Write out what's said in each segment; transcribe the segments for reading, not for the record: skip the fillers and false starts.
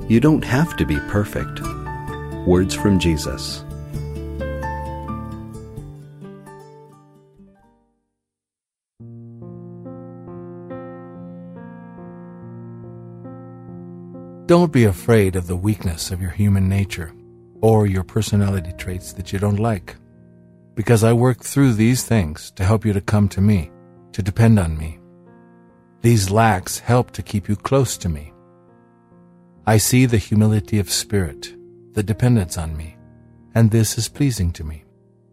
You don't have to be perfect. Words from Jesus. Don't be afraid of the weakness of your human nature or your personality traits that you don't like, because I work through these things to help you to come to me, to depend on me. These lacks help to keep you close to me. I see the humility of spirit, the dependence on me, and this is pleasing to me.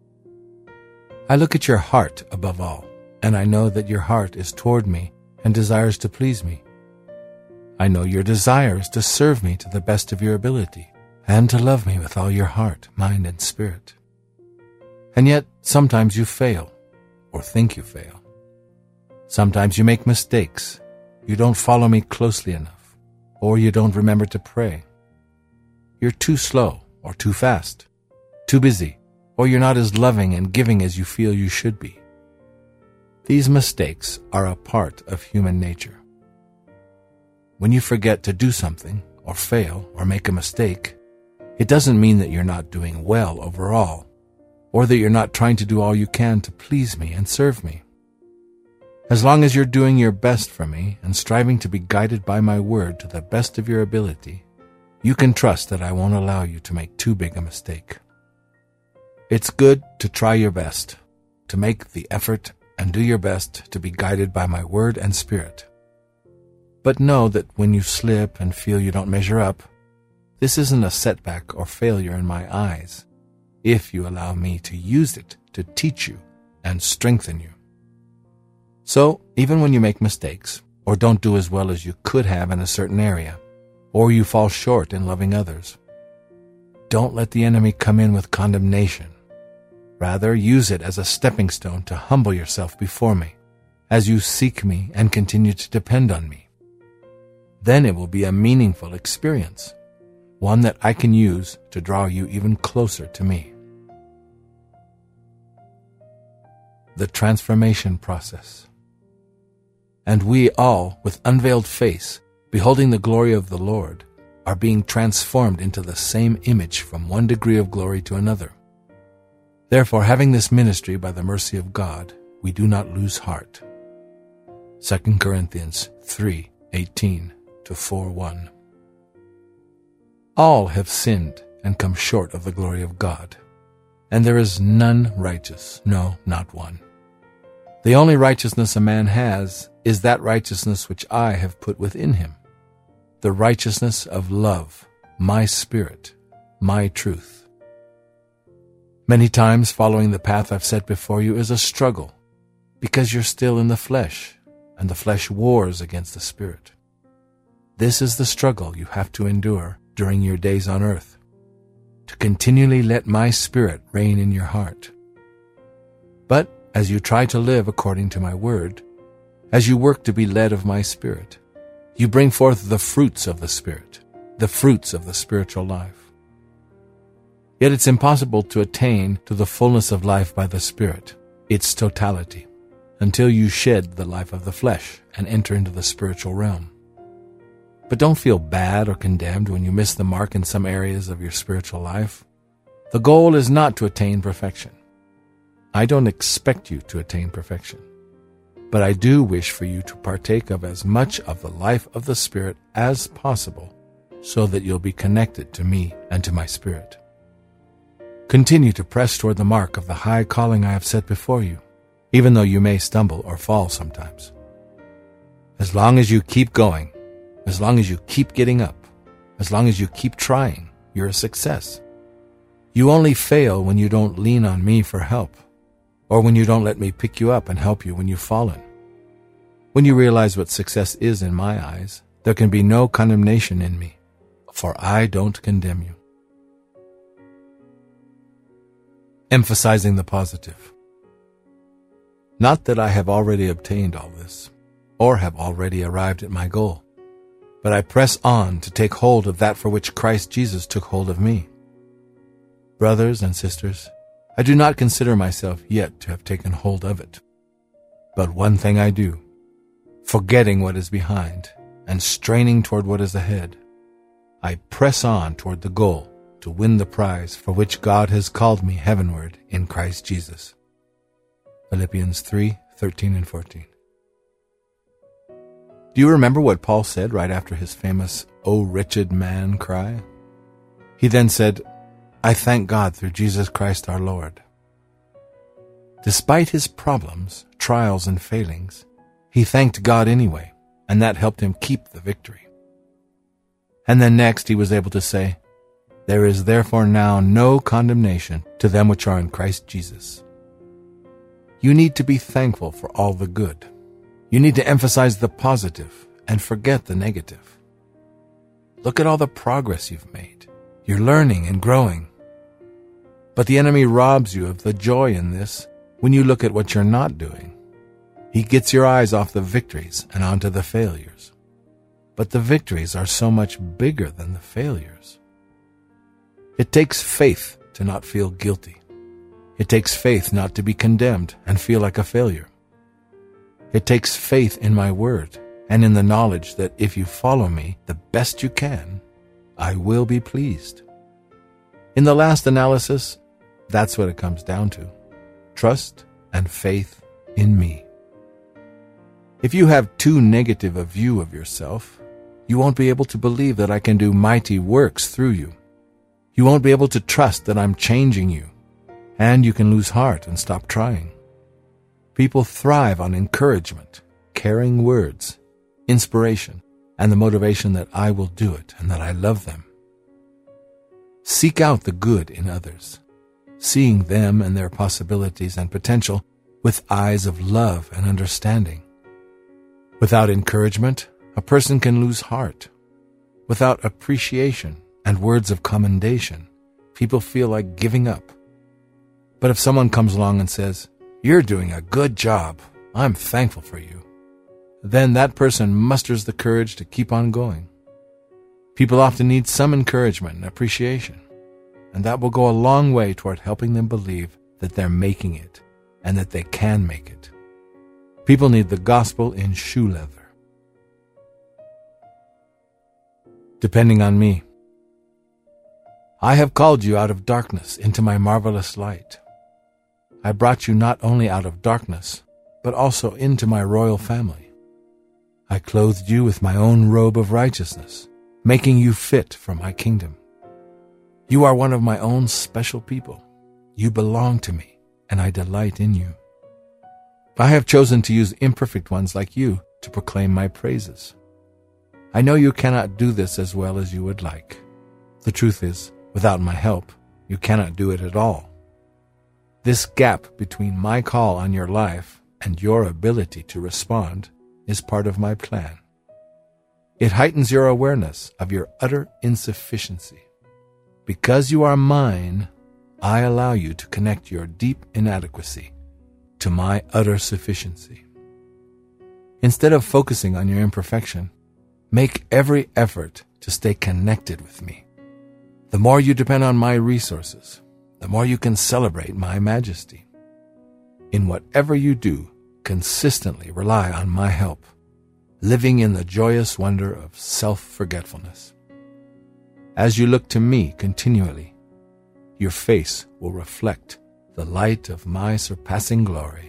I look at your heart above all, and I know that your heart is toward me and desires to please me. I know your desire is to serve me to the best of your ability and to love me with all your heart, mind, and spirit. And yet, sometimes you fail, or think you fail. Sometimes you make mistakes. You don't follow me closely enough, or you don't remember to pray. You're too slow, or too fast, too busy, or you're not as loving and giving as you feel you should be. These mistakes are a part of human nature. When you forget to do something, or fail, or make a mistake, it doesn't mean that you're not doing well overall, or that you're not trying to do all you can to please me and serve me. As long as you're doing your best for me and striving to be guided by my word to the best of your ability, you can trust that I won't allow you to make too big a mistake. It's good to try your best, to make the effort and do your best to be guided by my word and spirit. But know that when you slip and feel you don't measure up, this isn't a setback or failure in my eyes, if you allow me to use it to teach you and strengthen you. So, even when you make mistakes, or don't do as well as you could have in a certain area, or you fall short in loving others, don't let the enemy come in with condemnation. Rather, use it as a stepping stone to humble yourself before me, as you seek me and continue to depend on me. Then it will be a meaningful experience, one that I can use to draw you even closer to me. The transformation process. And we all, with unveiled face, beholding the glory of the Lord, are being transformed into the same image from one degree of glory to another. Therefore, having this ministry by the mercy of God, we do not lose heart. 2 Corinthians 3:18 to 4:1. All have sinned and come short of the glory of God, and there is none righteous, no, not one. The only righteousness a man has is that righteousness which I have put within him, the righteousness of love, my spirit, my truth. Many times following the path I've set before you is a struggle, because you're still in the flesh, and the flesh wars against the spirit. This is the struggle you have to endure during your days on earth, to continually let my spirit reign in your heart. But as you try to live according to my word, as you work to be led of my spirit, you bring forth the fruits of the Spirit, the fruits of the spiritual life. Yet it's impossible to attain to the fullness of life by the Spirit, its totality, until you shed the life of the flesh and enter into the spiritual realm. But don't feel bad or condemned when you miss the mark in some areas of your spiritual life. The goal is not to attain perfection. I don't expect you to attain perfection, but I do wish for you to partake of as much of the life of the Spirit as possible, so that you'll be connected to me and to my Spirit. Continue to press toward the mark of the high calling I have set before you, even though you may stumble or fall sometimes. As long as you keep going, as long as you keep getting up, as long as you keep trying, you're a success. You only fail when you don't lean on me for help, or when you don't let me pick you up and help you when you've fallen. When you realize what success is in my eyes, there can be no condemnation in me, for I don't condemn you. Emphasizing the positive. Not that I have already obtained all this, or have already arrived at my goal, but I press on to take hold of that for which Christ Jesus took hold of me. Brothers and sisters, I do not consider myself yet to have taken hold of it. But one thing I do, forgetting what is behind and straining toward what is ahead, I press on toward the goal to win the prize for which God has called me heavenward in Christ Jesus. Philippians 3:13 and 14. Do you remember what Paul said right after his famous "O wretched man" cry? He then said, I thank God through Jesus Christ our Lord. Despite his problems, trials, and failings, he thanked God anyway, and that helped him keep the victory. And then next he was able to say, There is therefore now no condemnation to them which are in Christ Jesus. You need to be thankful for all the good. You need to emphasize the positive and forget the negative. Look at all the progress you've made. You're learning and growing. But the enemy robs you of the joy in this when you look at what you're not doing. He gets your eyes off the victories and onto the failures. But the victories are so much bigger than the failures. It takes faith to not feel guilty. It takes faith not to be condemned and feel like a failure. It takes faith in my word and in the knowledge that if you follow me the best you can, I will be pleased. In the last analysis, that's what it comes down to. Trust and faith in me. If you have too negative a view of yourself, you won't be able to believe that I can do mighty works through you. You won't be able to trust that I'm changing you, and you can lose heart and stop trying. People thrive on encouragement, caring words, inspiration, and the motivation that I will do it and that I love them. Seek out the good in others, seeing them and their possibilities and potential with eyes of love and understanding. Without encouragement, a person can lose heart. Without appreciation and words of commendation, people feel like giving up. But if someone comes along and says, You're doing a good job, I'm thankful for you, then that person musters the courage to keep on going. People often need some encouragement and appreciation, and that will go a long way toward helping them believe that they're making it and that they can make it. People need the gospel in shoe leather. Depending on me. I have called you out of darkness into my marvelous light. I brought you not only out of darkness, but also into my royal family. I clothed you with my own robe of righteousness, making you fit for my kingdom. You are one of my own special people. You belong to me, and I delight in you. I have chosen to use imperfect ones like you to proclaim my praises. I know you cannot do this as well as you would like. The truth is, without my help, you cannot do it at all. This gap between my call on your life and your ability to respond is part of my plan. It heightens your awareness of your utter insufficiency. Because you are mine, I allow you to connect your deep inadequacy to my utter sufficiency. Instead of focusing on your imperfection, make every effort to stay connected with me. The more you depend on my resources, the more you can celebrate my majesty. In whatever you do, consistently rely on my help, living in the joyous wonder of self-forgetfulness. As you look to me continually, your face will reflect the light of my surpassing glory.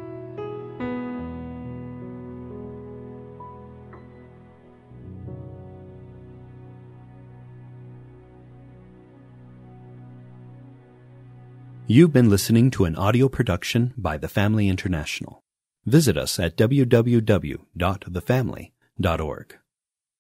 You've been listening to an audio production by The Family International. Visit us at www.thefamily.org.